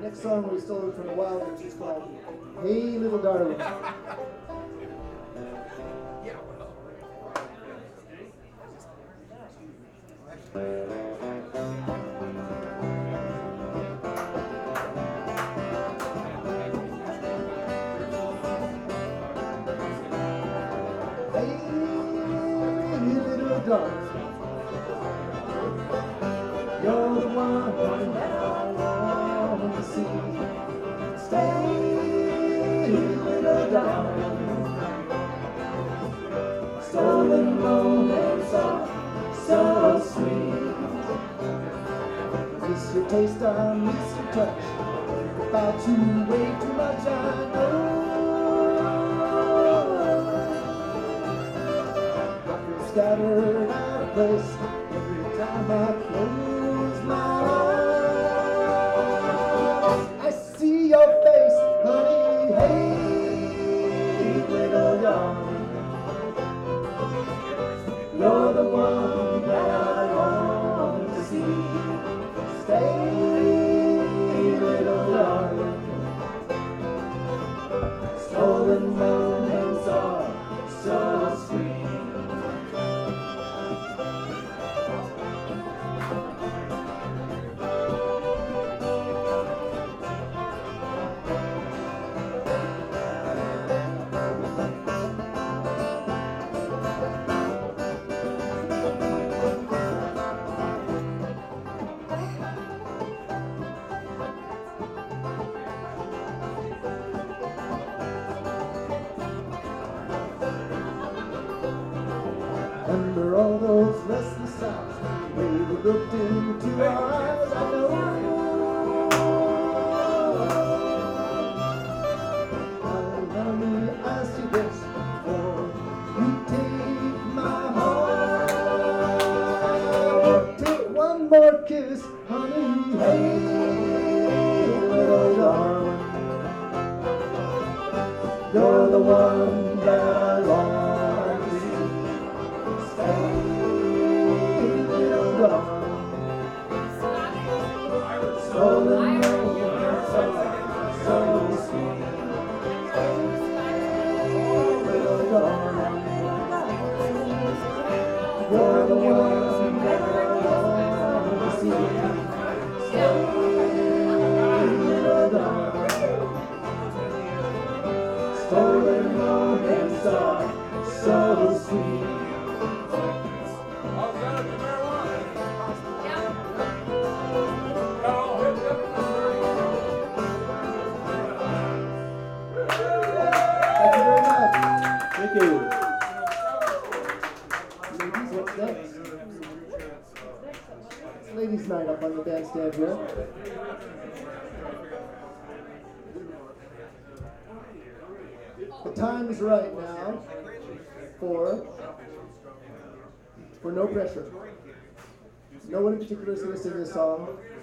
Next song we stole from the Wild, which is called Hey Little Darling. You're the one that I want to see. Stay, little darling. Stolen moments are so sweet. Miss your taste, I miss your touch. About you way too much, I know. I feel scattered out of place every time I close my eyes. I see your face, honey, hey, little darling. You're the one that I want to see. Stay, little darling. Stolen moments are so sweet. Under all those restless eyes, the way we looked into our eyes, I know. Allow me to ask you this before you take my heart. Take one more kiss, honey, hey, little darling. You're the one that I long. Stolen moments are so sweet. Little darling, you're the one that I want to see. Little darling, stolen moments are so sweet. Thank you. Ladies, what's next? It's ladies' night up on the bandstand here. The time is right now for No Pressure. No one in particular is going to sing this song.